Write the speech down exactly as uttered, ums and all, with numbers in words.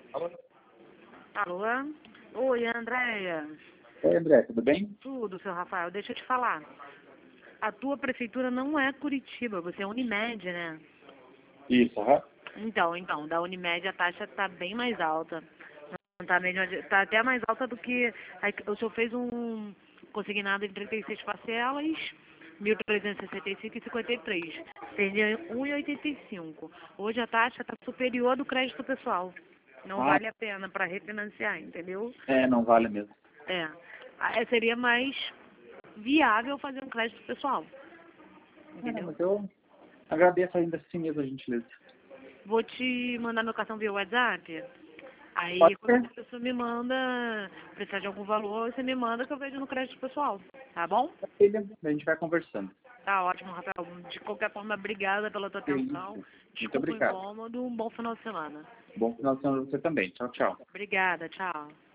Alô? Alô? Oi, Andréia. Oi, André, tudo bem? Tudo, seu Rafael. Deixa eu te falar. A tua prefeitura não é Curitiba, você é Unimed, né? Isso, aham. Então, então, da Unimed a taxa está bem mais alta. Não tá, mesmo, tá até mais alta do que... O senhor fez um consignado em trinta e seis parcelas, mil trezentos e sessenta e cinco e cinquenta e três. Perdia um e oitenta e cinco. Hoje a taxa está superior do crédito pessoal. Não Ah, vale a pena para refinanciar, entendeu? é, não vale mesmo. É. Aí seria mais viável fazer um crédito pessoal. Ah, não, Entendeu? mas eu agradeço ainda assim mesmo a gentileza. Vou te mandar meu cartão via WhatsApp. Aí Pode quando ser? a pessoa me manda, precisar de algum valor, você me manda que eu vejo no crédito pessoal. Tá bom? Filha, a gente vai conversando. Tá ótimo, Rafael. De qualquer forma, obrigada pela tua Que atenção. isso. Muito Desculpa o obrigado. incômodo. Um bom final de semana. Bom final de semana pra você também. Tchau, tchau. Obrigada, tchau.